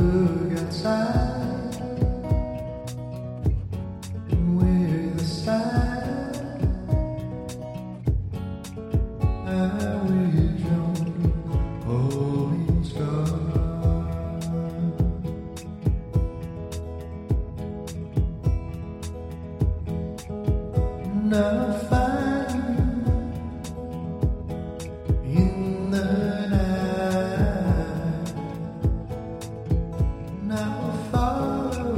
look outside with a sigh. I wish on holding star. Now I find you in the night. Now I follow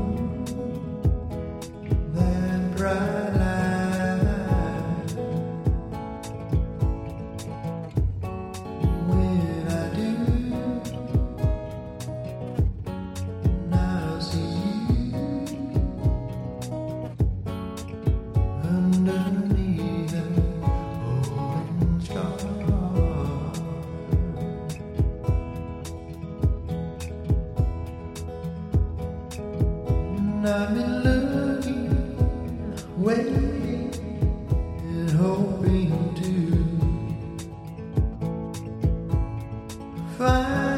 that bright light. When I do, I see you underneath an orange star. And I've been looking, waiting, and hoping to find